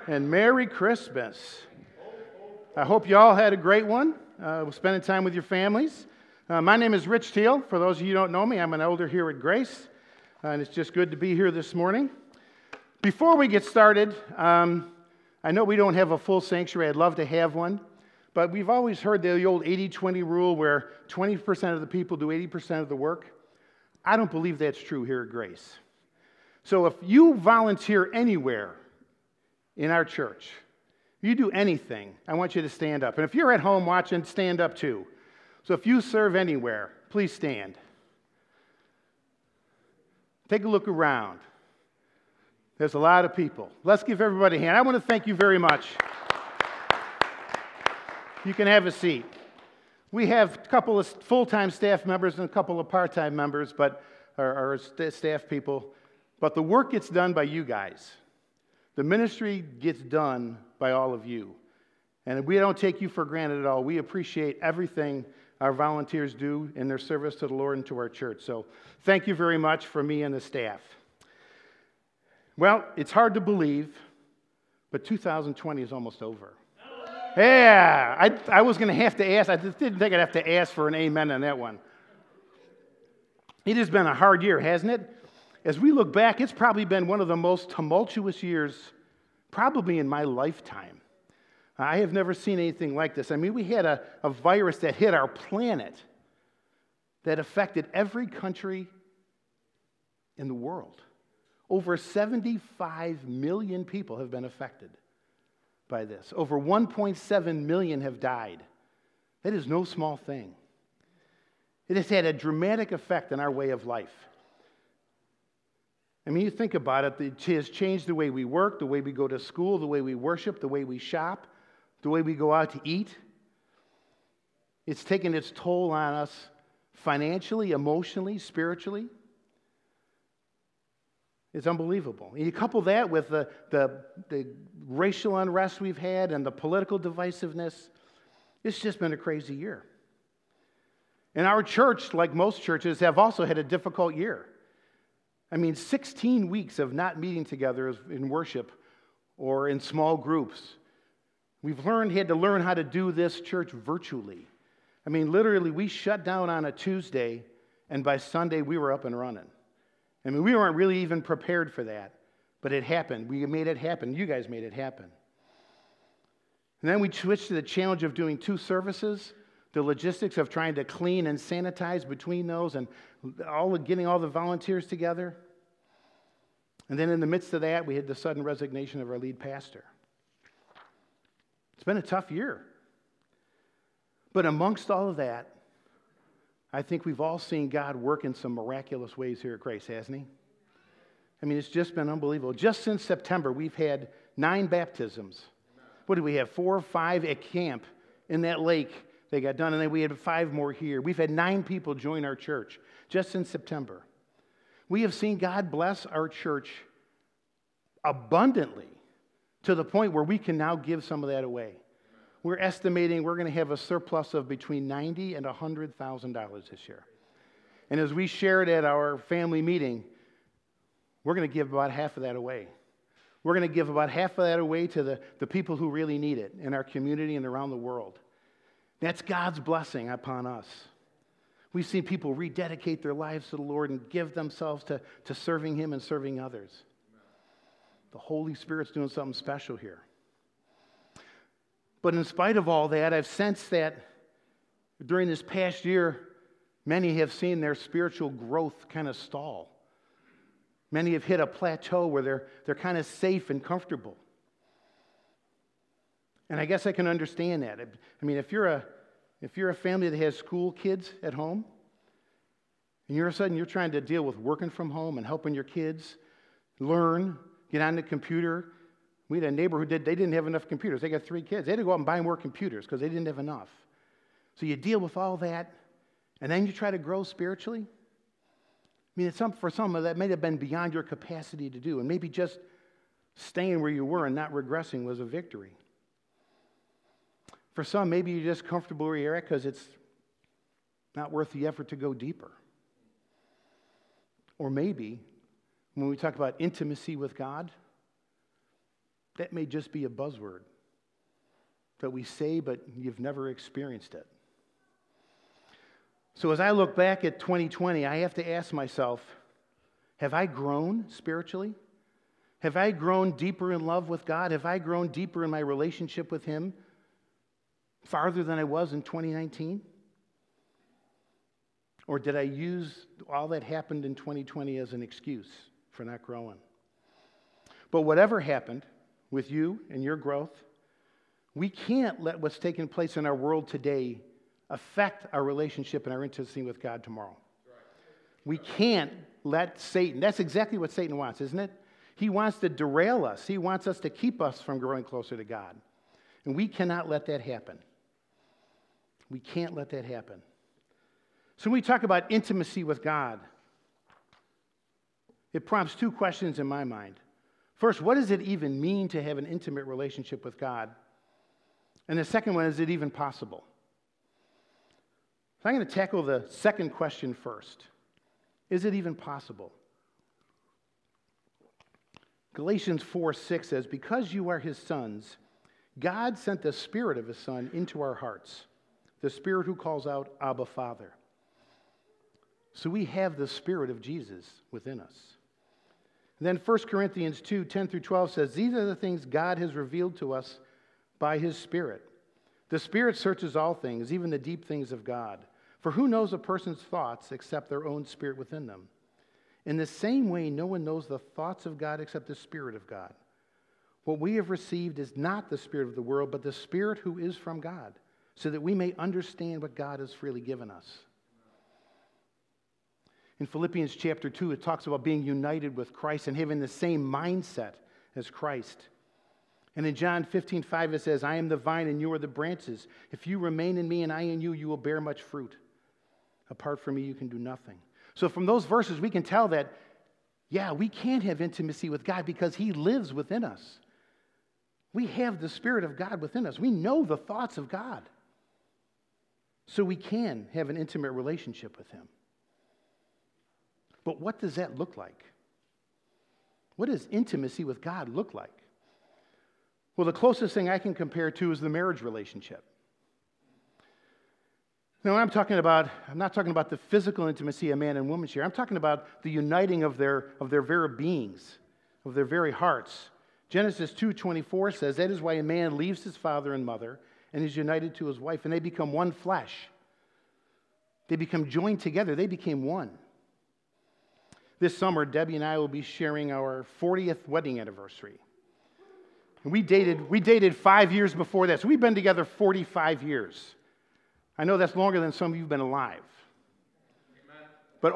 and Merry Christmas. I hope you all had a great one, spending time with your families. My name is Rich Teal. For those of you who don't know me, I'm an elder here at Grace, and it's just good to be here this morning. Before we get started, I know we don't have a full sanctuary. I'd love to have one, but we've always heard the old 80-20 rule where 20% of the people do 80% of the work. I don't believe that's true here at Grace. So if you volunteer anywhere in our church, if you do anything, I want you to stand up. And if you're at home watching, stand up too. So if you serve anywhere, please stand. Take a look around. There's a lot of people. Let's give everybody a hand. I want to thank you very much. You can have a seat. We have a couple of full-time staff members and a couple of part-time members, but our staff people. But the work gets done by you guys. The ministry gets done by all of you. And we don't take you for granted at all. We appreciate everything our volunteers do in their service to the Lord and to our church. So thank you very much from me and the staff. Well, it's hard to believe, but 2020 is almost over. Yeah, I was going to have to ask. I just didn't think I'd have to ask for an amen on that one. It has been a hard year, hasn't it? As we look back, it's probably been one of the most tumultuous years probably in my lifetime. I have never seen anything like this. I mean, we had a virus that hit our planet that affected every country in the world. Over 75 million people have been affected by this. Over 1.7 million have died. That is no small thing. It has had a dramatic effect on our way of life. I mean, you think about it, it has changed the way we work, the way we go to school, the way we worship, the way we shop, the way we go out to eat. It's taken its toll on us financially, emotionally, spiritually. It's unbelievable. And you couple that with the racial unrest we've had and the political divisiveness, it's just been a crazy year. And our church, like most churches, have also had a difficult year. I mean, 16 weeks of not meeting together in worship or in small groups. We've had to learn how to do this church virtually. I mean, literally, we shut down on a Tuesday, and by Sunday, we were up and running. I mean, we weren't really even prepared for that, but it happened. We made it happen. You guys made it happen. And then we switched to the challenge of doing 2 services, the logistics of trying to clean and sanitize between those, and getting all the volunteers together. And then in the midst of that, we had the sudden resignation of our lead pastor. It's been a tough year. But amongst all of that, I think we've all seen God work in some miraculous ways here at Grace, hasn't He? I mean, it's just been unbelievable. Just since September, we've had 9 baptisms. What did we have? 4 or 5 at camp in that lake. They got done, and then we had 5 more here. We've had 9 people join our church just in September. We have seen God bless our church abundantly to the point where we can now give some of that away. We're estimating we're going to have a surplus of between $90,000 and $100,000 this year. And as we shared at our family meeting, we're going to give about half of that away. We're going to give about half of that away to the people who really need it in our community and around the world. That's God's blessing upon us. We've seen people rededicate their lives to the Lord and give themselves to serving Him and serving others. The Holy Spirit's doing something special here. But in spite of all that, I've sensed that during this past year, many have seen their spiritual growth kind of stall. Many have hit a plateau where they're kind of safe and comfortable. And I guess I can understand that. I mean, if you're a family that has school kids at home, and you're trying to deal with working from home and helping your kids learn, get on the computer. We had a neighbor who they didn't have enough computers. They got 3 kids. They had to go out and buy more computers because they didn't have enough. So you deal with all that, and then you try to grow spiritually. I mean, for some of that may have been beyond your capacity to do, and maybe just staying where you were and not regressing was a victory. For some, maybe you're just comfortable where you're at because it's not worth the effort to go deeper. Or maybe, when we talk about intimacy with God, that may just be a buzzword that we say, but you've never experienced it. So as I look back at 2020, I have to ask myself, have I grown spiritually? Have I grown deeper in love with God? Have I grown deeper in my relationship with Him farther than I was in 2019? Or did I use all that happened in 2020 as an excuse for not growing? But whatever happened with you and your growth, we can't let what's taking place in our world today affect our relationship and our intimacy with God tomorrow. We can't let Satan, that's exactly what Satan wants, isn't it? He wants to derail us. He wants us to keep us from growing closer to God. And we cannot let that happen. We can't let that happen. So when we talk about intimacy with God, it prompts two questions in my mind. First, what does it even mean to have an intimate relationship with God? And the second one, is it even possible? So I'm going to tackle the second question first. Is it even possible? Galatians 4:6 says, because you are His sons, God sent the Spirit of His Son into our hearts, the Spirit who calls out, Abba, Father. So we have the Spirit of Jesus within us. And then 1 Corinthians 2:10-12 says, these are the things God has revealed to us by His Spirit. The Spirit searches all things, even the deep things of God. For who knows a person's thoughts except their own spirit within them? In the same way, no one knows the thoughts of God except the Spirit of God. What we have received is not the spirit of the world, but the Spirit who is from God, so that we may understand what God has freely given us. In Philippians chapter 2, it talks about being united with Christ and having the same mindset as Christ. And in John 15:5, it says, I am the vine and you are the branches. If you remain in me and I in you, you will bear much fruit. Apart from me, you can do nothing. So from those verses, we can tell that, yeah, we can have intimacy with God because He lives within us. We have the Spirit of God within us. We know the thoughts of God. So we can have an intimate relationship with Him. But what does that look like? What does intimacy with God look like? Well, the closest thing I can compare to is the marriage relationship. Now, I'm not talking about the physical intimacy a man and woman share. I'm talking about the uniting of their very beings, of their very hearts. Genesis 2:24 says, that is why a man leaves his father and mother and is united to his wife, and they become one flesh. They become joined together. They became one. This summer, Debbie and I will be sharing our 40th wedding anniversary. And we dated 5 years before that, so we've been together 45 years. I know that's longer than some of you have been alive. Amen. But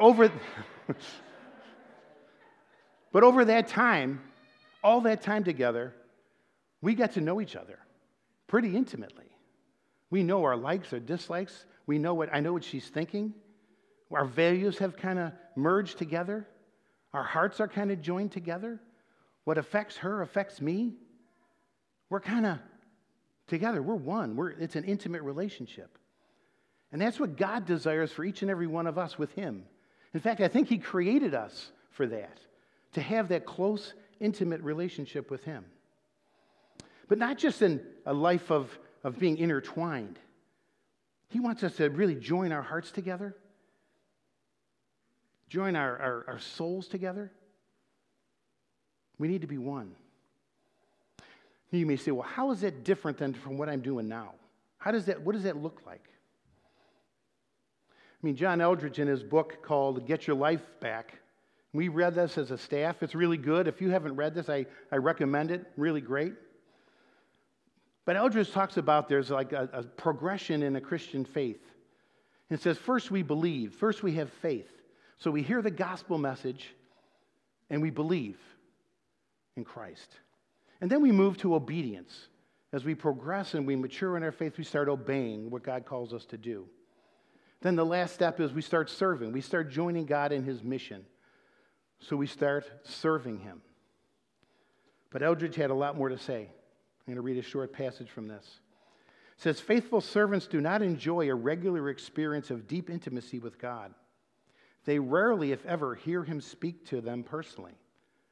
over that time, all that time together, we got to know each other pretty intimately. We know our likes, our dislikes. I know what she's thinking. Our values have kind of merged together. Our hearts are kind of joined together. What affects her affects me. We're kind of together. We're one. It's an intimate relationship. And that's what God desires for each and every one of us with Him. In fact, I think He created us for that, to have that close, intimate relationship with Him. But not just in a life of being intertwined. He wants us to really join our hearts together, join our souls together. We need to be one. You may say, well, how is that different than from what I'm doing now? What does that look like? I mean, John Eldredge, in his book called Get Your Life Back, we read this as a staff. It's really good. If you haven't read this, I recommend it. Really great. But Eldredge talks about there's like a progression in a Christian faith. It says, first we believe. First we have faith. So we hear the gospel message and we believe in Christ. And then we move to obedience. As we progress and we mature in our faith, we start obeying what God calls us to do. Then the last step is we start serving. We start joining God in His mission. So we start serving Him. But Eldredge had a lot more to say. I'm going to read a short passage from this. It says, faithful servants do not enjoy a regular experience of deep intimacy with God. They rarely, if ever, hear Him speak to them personally.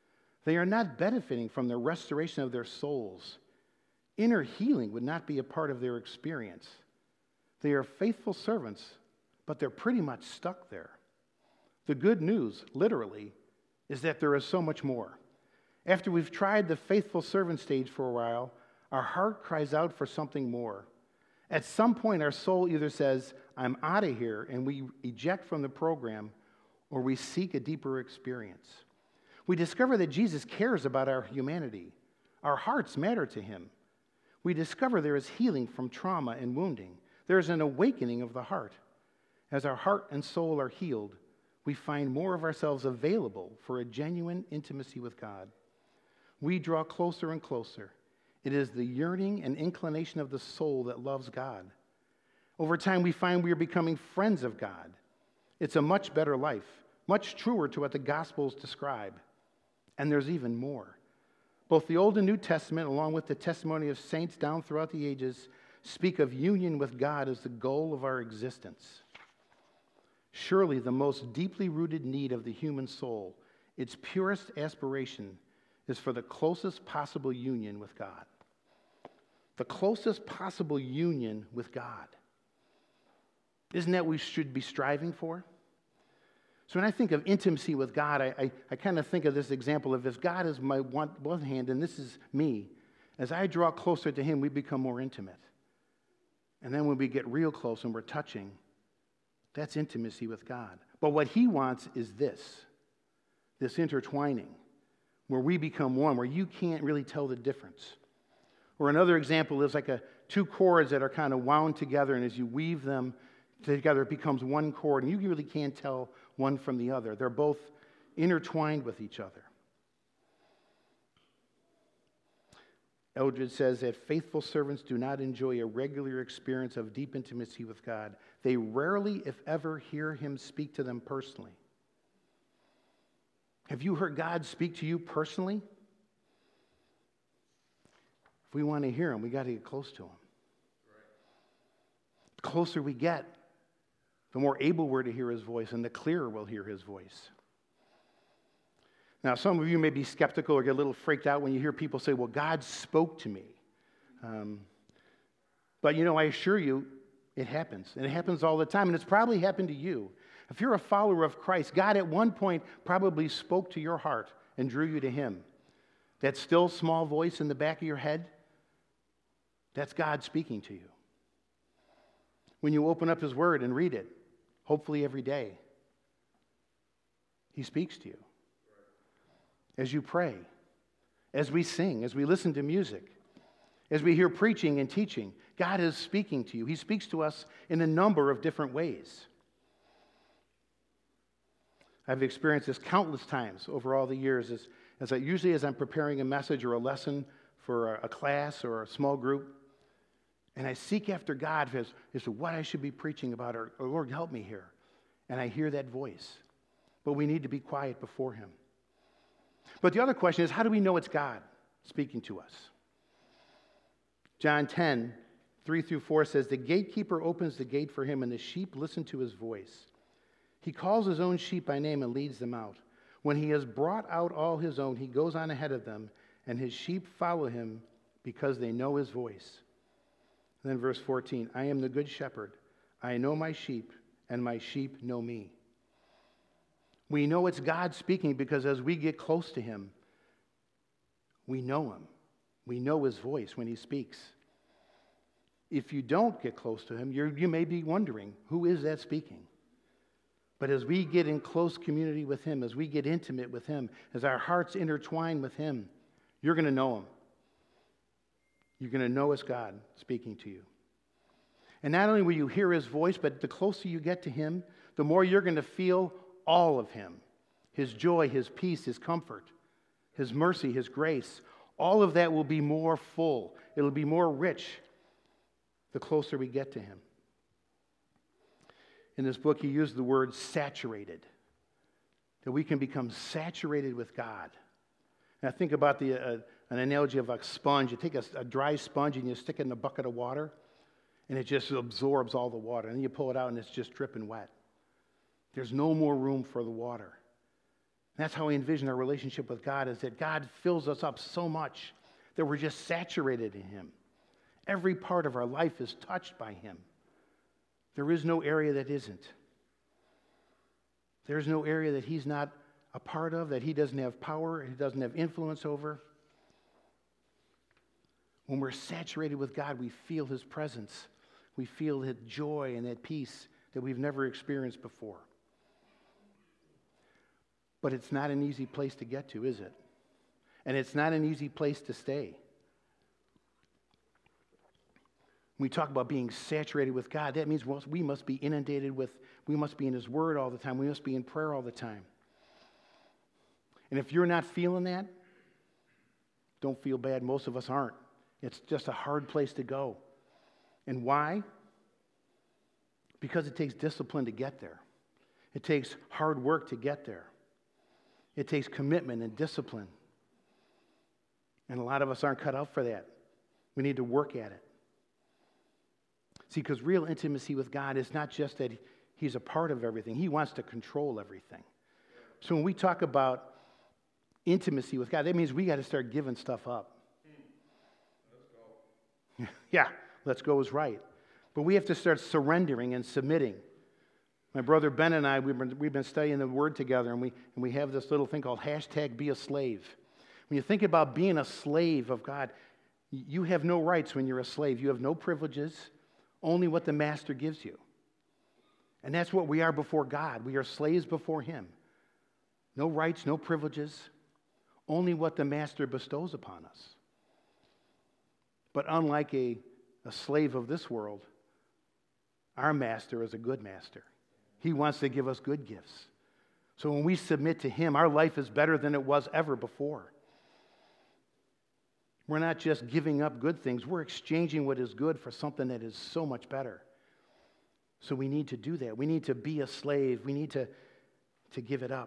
They are not benefiting from the restoration of their souls. Inner healing would not be a part of their experience. They are faithful servants, but they're pretty much stuck there. The good news, literally, is that there is so much more. After we've tried the faithful servant stage for a while, our heart cries out for something more. At some point, our soul either says, I'm out of here, and we eject from the program, or we seek a deeper experience. We discover that Jesus cares about our humanity. Our hearts matter to him. We discover there is healing from trauma and wounding. There is an awakening of the heart. As our heart and soul are healed, we find more of ourselves available for a genuine intimacy with God. We draw closer and closer. It is the yearning and inclination of the soul that loves God. Over time, we find we are becoming friends of God. It's a much better life, much truer to what the Gospels describe. And there's even more. Both the Old and New Testament, along with the testimony of saints down throughout the ages, speak of union with God as the goal of our existence. Surely the most deeply rooted need of the human soul, its purest aspiration, is for the closest possible union with God. The closest possible union with God. Isn't that what we should be striving for? So when I think of intimacy with God, I kind of think of this example of if God is my one hand and this is me, as I draw closer to him, we become more intimate. And then when we get real close and we're touching, that's intimacy with God. But what he wants is this intertwining, where we become one, where you can't really tell the difference. Or another example is like two cords that are kind of wound together, and as you weave them together, it becomes one cord, and you really can't tell one from the other. They're both intertwined with each other. Eldredge says that faithful servants do not enjoy a regular experience of deep intimacy with God. They rarely, if ever, hear him speak to them personally. Have you heard God speak to you personally? If we want to hear him, we got to get close to him. The closer we get, the more able we're to hear his voice, and the clearer we'll hear his voice. Now, some of you may be skeptical or get a little freaked out when you hear people say, well, God spoke to me. But, I assure you, it happens. And it happens all the time, and it's probably happened to you. If you're a follower of Christ, God at one point probably spoke to your heart and drew you to him. That still small voice in the back of your head, that's God speaking to you. When you open up his word and read it, hopefully every day, he speaks to you. As you pray, as we sing, as we listen to music, as we hear preaching and teaching, God is speaking to you. He speaks to us in a number of different ways. I've experienced this countless times over all the years as I'm preparing a message or a lesson for a class or a small group, and I seek after God as to what I should be preaching about, or Lord, help me here. And I hear that voice. But we need to be quiet before him. But the other question is, how do we know it's God speaking to us? John 10, 3-4 says, the gatekeeper opens the gate for him, and the sheep listen to his voice. He calls his own sheep by name and leads them out. When he has brought out all his own, he goes on ahead of them, and his sheep follow him because they know his voice. And then verse 14, I am the good shepherd. I know my sheep, and my sheep know me. We know it's God speaking because as we get close to him, we know him. We know his voice when he speaks. If you don't get close to him, you may be wondering, who is that speaking? But as we get in close community with him, as we get intimate with him, as our hearts intertwine with him, you're going to know him. You're going to know it's God speaking to you. And not only will you hear his voice, but the closer you get to him, the more you're going to feel all of him. His joy, his peace, his comfort, his mercy, his grace. All of that will be more full. It'll be more rich the closer we get to him. In this book, he used the word saturated. That we can become saturated with God. And I think about an analogy of a sponge. You take a dry sponge and you stick it in a bucket of water, and it just absorbs all the water. And then you pull it out and it's just dripping wet. There's no more room for the water. That's how we envision our relationship with God, is that God fills us up so much that we're just saturated in Him. Every part of our life is touched by Him. There is no area that isn't. There's no area that He's not a part of, that He doesn't have power, He doesn't have influence over. When we're saturated with God, we feel His presence. We feel that joy and that peace that we've never experienced before. But it's not an easy place to get to, is it? And it's not an easy place to stay. When we talk about being saturated with God, that means we must be inundated with, we must be in His Word all the time. We must be in prayer all the time. And if you're not feeling that, don't feel bad. Most of us aren't. It's just a hard place to go. And why? Because it takes discipline to get there. It takes hard work to get there. It takes commitment and discipline. And a lot of us aren't cut out for that. We need to work at it. See, because real intimacy with God is not just that He's a part of everything. He wants to control everything. So when we talk about intimacy with God, that means we got to start giving stuff up. Let's go. Yeah, let's go is right. But we have to start surrendering and submitting. My brother Ben and I, we've been studying the Word together, and we have this little thing called #BeASlave. When you think about being a slave of God, you have no rights when you're a slave. You have no privileges, only what the master gives you. And that's what we are before God. We are slaves before Him. No rights, no privileges, only what the master bestows upon us. But unlike a slave of this world, our master is a good master. He wants to give us good gifts. So when we submit to Him, our life is better than it was ever before. We're not just giving up good things. We're exchanging what is good for something that is so much better. So we need to do that. We need to be a slave. We need to give it up.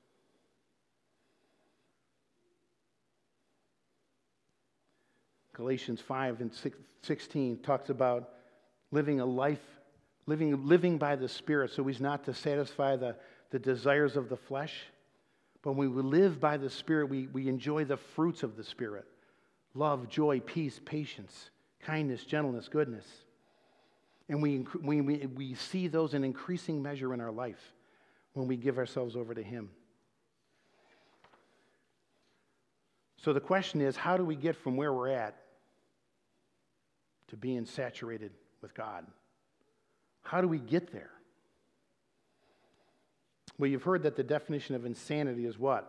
Galatians 5 and 16 talks about living a life, living by the Spirit, so He's not to satisfy the desires of the flesh. But when we live by the Spirit, we enjoy the fruits of the Spirit. Love, joy, peace, patience, kindness, gentleness, goodness. And we see those in increasing measure in our life when we give ourselves over to Him. So the question is, how do we get from where we're at to being saturated with God? How do we get there? Well, you've heard that the definition of insanity is what?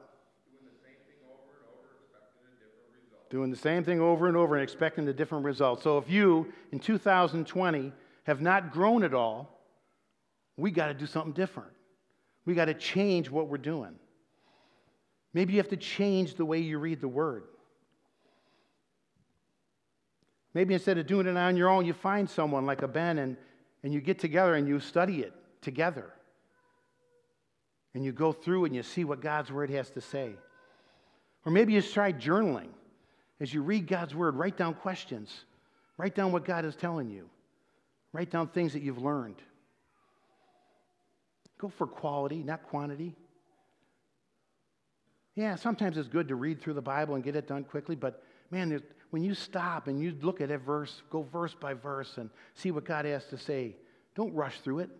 Doing the same thing over and over and expecting a different result. So if you, in 2020, have not grown at all, we got to do something different. We got to change what we're doing. Maybe you have to change the way you read the Word. Maybe instead of doing it on your own, you find someone like a Ben and you get together and you study it together. And you go through and you see what God's Word has to say. Or maybe you try journaling. As you read God's Word, write down questions. Write down what God is telling you. Write down things that you've learned. Go for quality, not quantity. Yeah, sometimes it's good to read through the Bible and get it done quickly, but man, when you stop and you look at a verse, go verse by verse and see what God has to say, don't rush through it.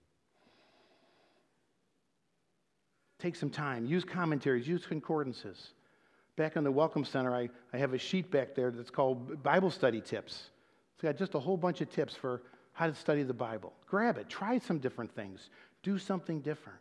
Take some time. Use commentaries. Use concordances. Back on the Welcome Center, I have a sheet back there that's called Bible Study Tips. It's got just a whole bunch of tips for how to study the Bible. Grab it. Try some different things. Do something different.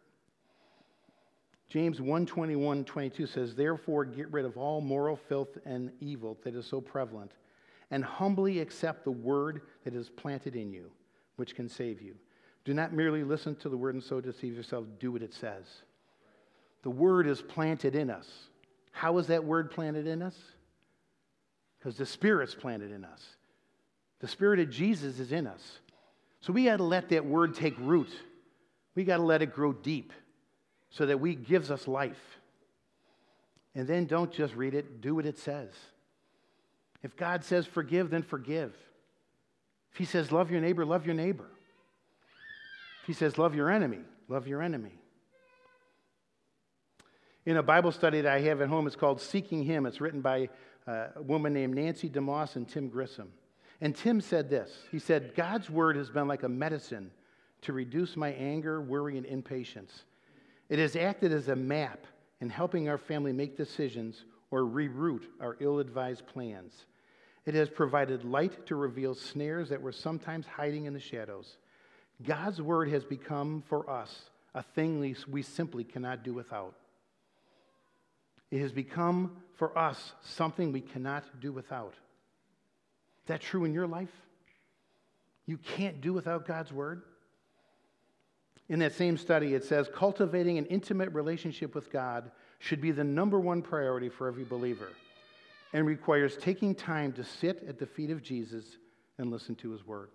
James 1:21-22 says, "Therefore get rid of all moral filth and evil that is so prevalent, and humbly accept the word that is planted in you, which can save you. Do not merely listen to the word and so deceive yourself. Do what it says." The word is planted in us. How is that word planted in us? Because the Spirit's planted in us. The Spirit of Jesus is in us. So we got to let that word take root. We got to let it grow deep so that it gives us life. And then don't just read it, do what it says. If God says forgive, then forgive. If He says love your neighbor, love your neighbor. If He says love your enemy, love your enemy. In a Bible study that I have at home, it's called Seeking Him. It's written by a woman named Nancy DeMoss and Tim Grissom. And Tim said this. He said, God's word has been like a medicine to reduce my anger, worry, and impatience. It has acted as a map in helping our family make decisions or reroute our ill-advised plans. It has provided light to reveal snares that were sometimes hiding in the shadows. God's word has become for us a thing we simply cannot do without. It has become for us something we cannot do without. Is that true in your life? You can't do without God's word? In that same study, it says, cultivating an intimate relationship with God should be the number one priority for every believer and requires taking time to sit at the feet of Jesus and listen to his word.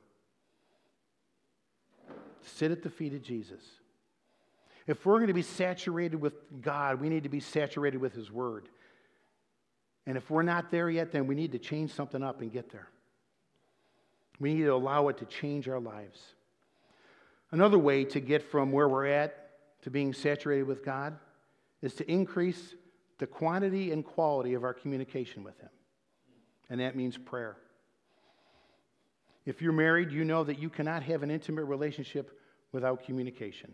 Sit at the feet of Jesus. If we're going to be saturated with God, we need to be saturated with his word. And if we're not there yet, then we need to change something up and get there. We need to allow it to change our lives. Another way to get from where we're at to being saturated with God is to increase the quantity and quality of our communication with him. And that means prayer. If you're married, you know that you cannot have an intimate relationship without communication.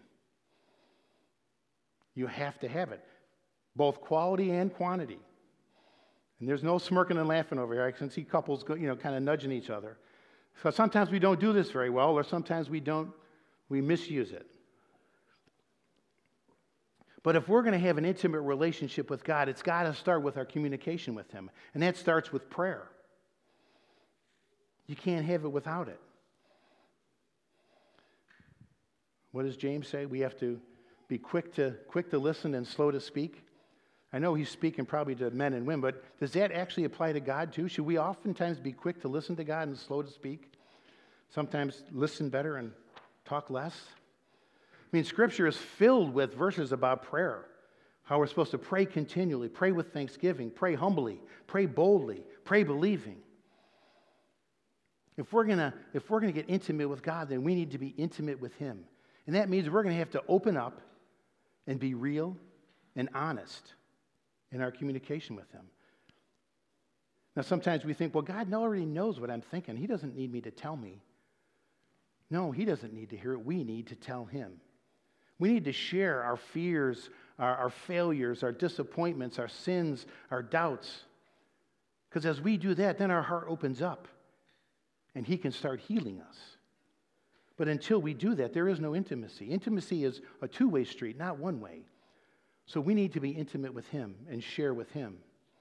You have to have it, both quality and quantity. And there's no smirking and laughing over here. I can see couples kind of nudging each other. So sometimes we don't do this very well, or sometimes we misuse it. But if we're going to have an intimate relationship with God, it's got to start with our communication with him. And that starts with prayer. You can't have it without it. What does James say? We have to be quick to listen and slow to speak. I know he's speaking probably to men and women, but does that actually apply to God too? Should we oftentimes be quick to listen to God and slow to speak? Sometimes listen better and talk less? I mean, Scripture is filled with verses about prayer, how we're supposed to pray continually, pray with thanksgiving, pray humbly, pray boldly, pray believing. If we're gonna get intimate with God, then we need to be intimate with him. And that means we're going to have to open up and be real and honest in our communication with him. Now, sometimes we think, well, God already knows what I'm thinking. He doesn't need me to tell me. No, he doesn't need to hear it. We need to tell him. We need to share our fears, our failures, our disappointments, our sins, our doubts. Because as we do that, then our heart opens up and he can start healing us. But until we do that, there is no intimacy. Intimacy is a two-way street, not one way. So we need to be intimate with him and share with him.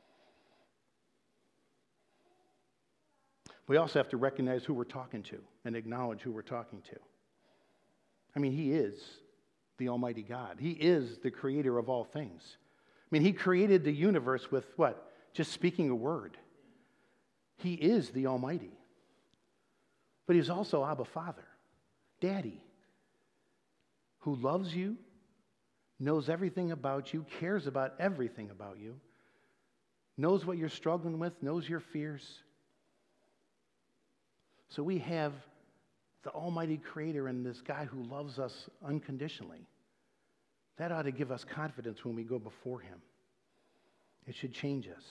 We also have to recognize who we're talking to and acknowledge who we're talking to. I mean, he is the Almighty God. He is the creator of all things. I mean, he created the universe with what? Just speaking a word. He is the Almighty. But he's also Abba Father, Daddy, who loves you, knows everything about you, cares about everything about you, knows what you're struggling with, knows your fears. So we have the Almighty Creator and this guy who loves us unconditionally. That ought to give us confidence when we go before him. It should change us.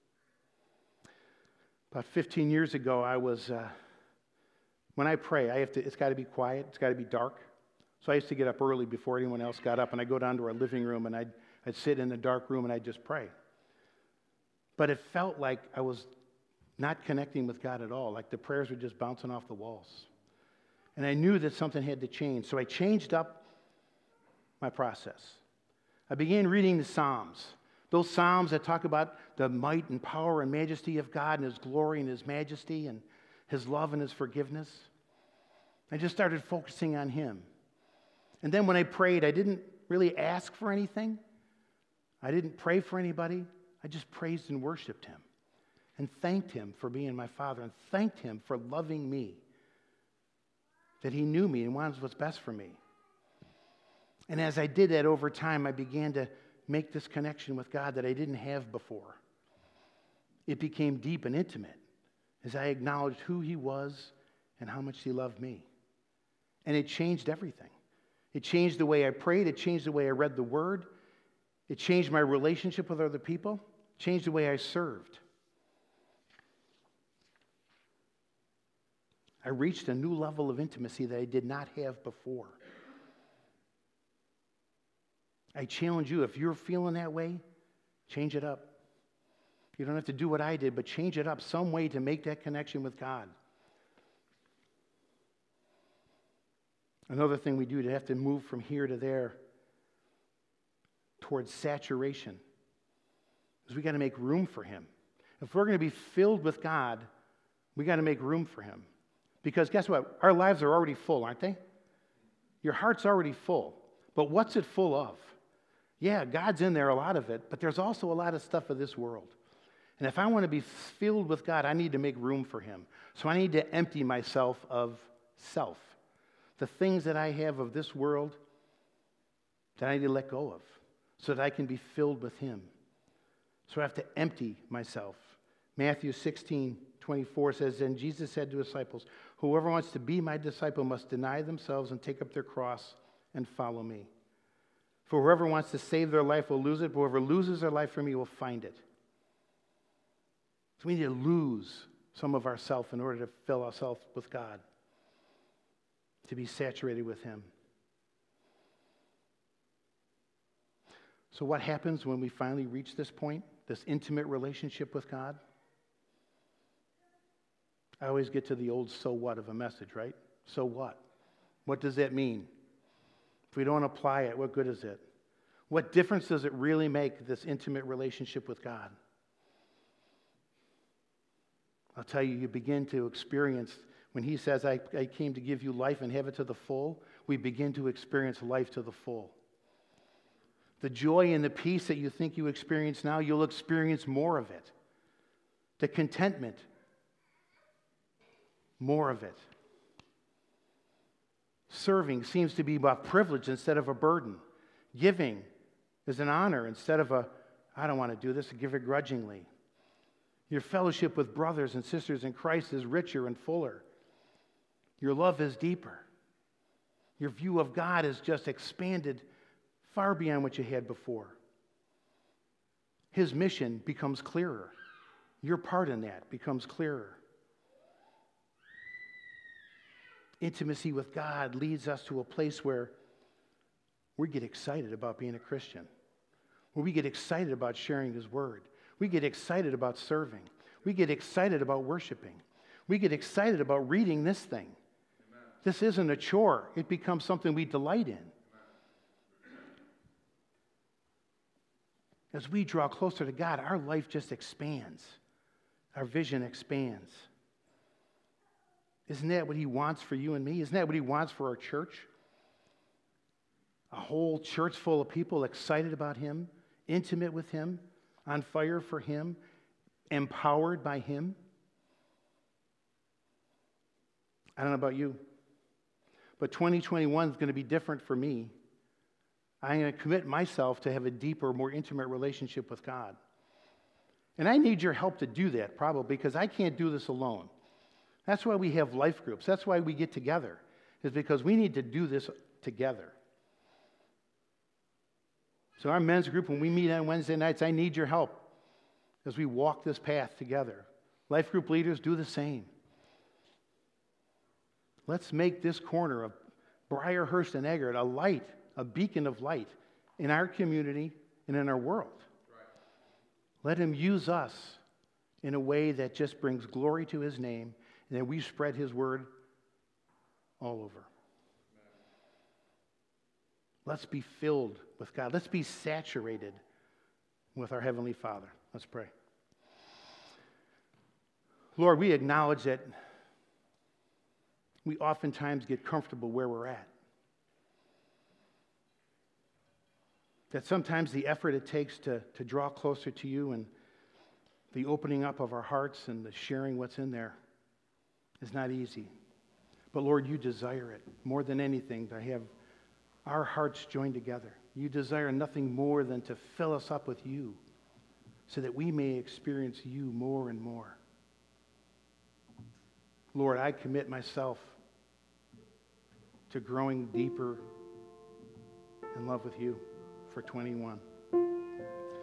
About 15 years ago, when I pray, it's got to be quiet, it's got to be dark. So I used to get up early before anyone else got up, and I'd go down to our living room, and I'd sit in the dark room, and I'd just pray. But it felt like I was not connecting with God at all, like the prayers were just bouncing off the walls. And I knew that something had to change, so I changed up my process. I began reading the Psalms, those Psalms that talk about the might and power and majesty of God and his glory and his majesty and his love and his forgiveness. I just started focusing on him. And then when I prayed, I didn't really ask for anything. I didn't pray for anybody. I just praised and worshiped him and thanked him for being my Father and thanked him for loving me, that he knew me and wanted what's best for me. And as I did that over time, I began to make this connection with God that I didn't have before. It became deep and intimate as I acknowledged who he was and how much he loved me. And it changed everything. It changed the way I prayed. It changed the way I read the Word. It changed my relationship with other people, changed the way I served. I reached a new level of intimacy that I did not have before. I challenge you, if you're feeling that way, change it up. You don't have to do what I did, but change it up some way to make that connection with God. Another thing we do to have to move from here to there towards saturation is we got to make room for Him. If we're going to be filled with God, we got to make room for Him. Because guess what? Our lives are already full, aren't they? Your heart's already full. But what's it full of? Yeah, God's in there, a lot of it, but there's also a lot of stuff of this world. And if I want to be filled with God, I need to make room for Him. So I need to empty myself of self. The things that I have of this world that I need to let go of so that I can be filled with Him. So I have to empty myself. Matthew 16:24 says, "Then Jesus said to His disciples, 'Whoever wants to be my disciple must deny themselves and take up their cross and follow me. For whoever wants to save their life will lose it, but whoever loses their life for me will find it.'" So we need to lose some of ourself in order to fill ourselves with God, to be saturated with Him. So what happens when we finally reach this point, this intimate relationship with God? I always get to the old "so what" of a message, right? So what? What does that mean? If we don't apply it, what good is it? What difference does it really make, this intimate relationship with God? I'll tell you, you begin to experience, when He says, I came to give you life and have it to the full, we begin to experience life to the full. The joy and the peace that you think you experience now, you'll experience more of it. The contentment, more of it. Serving seems to be a privilege instead of a burden. Giving is an honor instead of I don't want to do this, give it grudgingly. Your fellowship with brothers and sisters in Christ is richer and fuller. Your love is deeper. Your view of God is just expanded far beyond what you had before. His mission becomes clearer. Your part in that becomes clearer. Intimacy with God leads us to a place where we get excited about being a Christian, where we get excited about sharing His Word. We get excited about serving. We get excited about worshiping. We get excited about reading this thing. Amen. This isn't a chore. It becomes something we delight in. Amen. As we draw closer to God, our life just expands. Our vision expands. Isn't that what He wants for you and me? Isn't that what He wants for our church? A whole church full of people excited about Him, intimate with Him, on fire for Him, empowered by Him. I don't know about you, but 2021 is going to be different for me. I'm going to commit myself to have a deeper, more intimate relationship with God. And I need your help to do that, probably, because I can't do this alone. That's why we have life groups. That's why we get together, is because we need to do this together. So our men's group, when we meet on Wednesday nights, I need your help as we walk this path together. Life group leaders, do the same. Let's make this corner of Briarhurst and Eggert a light, a beacon of light in our community and in our world. Right. Let Him use us in a way that just brings glory to His name, and that we spread His word all over. Let's be filled with God. Let's be saturated with our Heavenly Father. Let's pray. Lord, we acknowledge that we oftentimes get comfortable where we're at. That sometimes the effort it takes to draw closer to You and the opening up of our hearts and the sharing what's in there is not easy. But Lord, You desire it more than anything to have our hearts joined together. You desire nothing more than to fill us up with You so that we may experience You more and more. Lord, I commit myself to growing deeper in love with You for 21.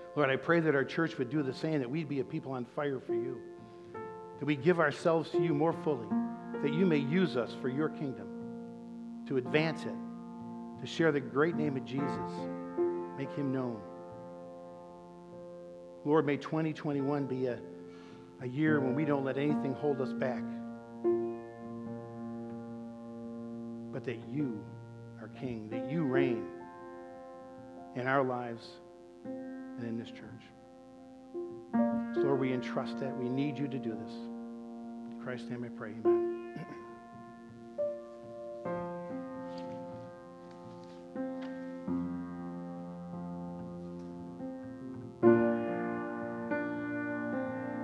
Lord, I pray that our church would do the same, that we'd be a people on fire for you, that we give ourselves to you more fully, that you may use us for your kingdom, to advance it, to share the great name of Jesus, make him known. Lord, may 2021 be a year when we don't let anything hold us back, but that you are king, that you reign in our lives and in this church. So Lord, we entrust that. We need you to do this. In Christ's name I pray, amen.